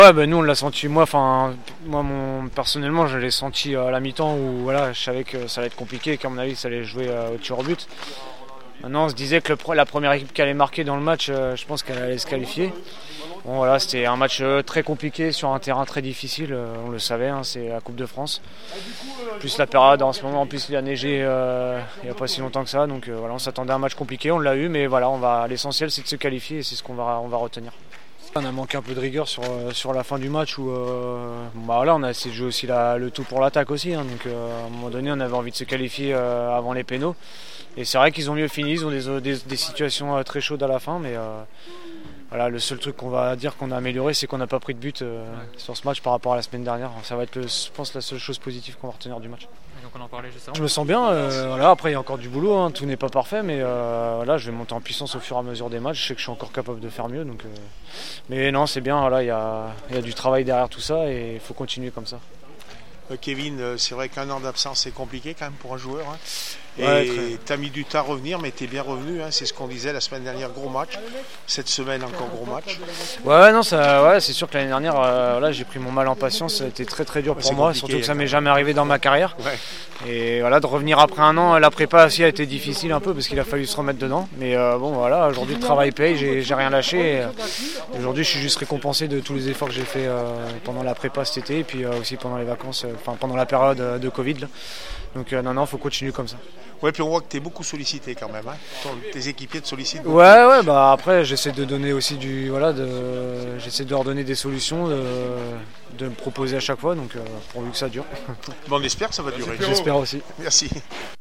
Ouais, bah nous on l'a senti, personnellement je l'ai senti à la mi-temps où voilà, je savais que ça allait être compliqué, qu'à mon avis ça allait jouer au tir au but. Maintenant on se disait que la première équipe qui allait marquer dans le match, je pense qu'elle allait se qualifier. Bon voilà, c'était un match très compliqué sur un terrain très difficile, on le savait, hein, c'est la Coupe de France. Plus la période en ce moment, en plus il a neigé il n'y a pas si longtemps que ça, donc voilà, on s'attendait à un match compliqué, on l'a eu, mais voilà, l'essentiel c'est de se qualifier et c'est ce qu'on va retenir. On a manqué un peu de rigueur sur la fin du match où on a essayé de jouer aussi le tout pour l'attaque aussi, hein, donc à un moment donné on avait envie de se qualifier avant les pénaux et c'est vrai qu'ils ont mieux fini, ils ont des situations très chaudes à la fin, mais voilà, le seul truc qu'on va dire qu'on a amélioré, c'est qu'on n'a pas pris de but sur ce match par rapport à la semaine dernière. Ça va être, je pense, la seule chose positive qu'on va retenir du match. Donc on en parlait juste avant. Je me sens bien. Après, il y a encore du boulot. Hein, tout n'est pas parfait, mais je vais monter en puissance au fur et à mesure des matchs. Je sais que je suis encore capable de faire mieux. Mais non, c'est bien. Voilà, il y a du travail derrière tout ça et il faut continuer comme ça. Kevin, c'est vrai qu'un an d'absence, c'est compliqué quand même pour un joueur. Hein. Et tu as mis du temps à revenir, mais tu es bien revenu. Hein. C'est ce qu'on disait la semaine dernière, gros match. Cette semaine, encore gros match. C'est sûr que l'année dernière, j'ai pris mon mal en patience. Ça a été très très dur pour moi, surtout que ça m'est jamais arrivé dans ma carrière. Ouais. Et voilà, de revenir après un an, la prépa aussi a été difficile un peu parce qu'il a fallu se remettre dedans. Mais aujourd'hui le travail paye, j'ai rien lâché. Aujourd'hui, je suis juste récompensé de tous les efforts que j'ai fait pendant la prépa cet été et puis aussi pendant les vacances, pendant la période de Covid. Là. Donc il faut continuer comme ça. Ouais, puis on voit que tu es beaucoup sollicité quand même. Hein. Tes équipiers te sollicitent beaucoup. Ouais, après j'essaie de donner aussi j'essaie de leur donner des solutions, de me proposer à chaque fois, donc pourvu que ça dure. Bon, on espère que ça va durer. J'espère aussi. Merci.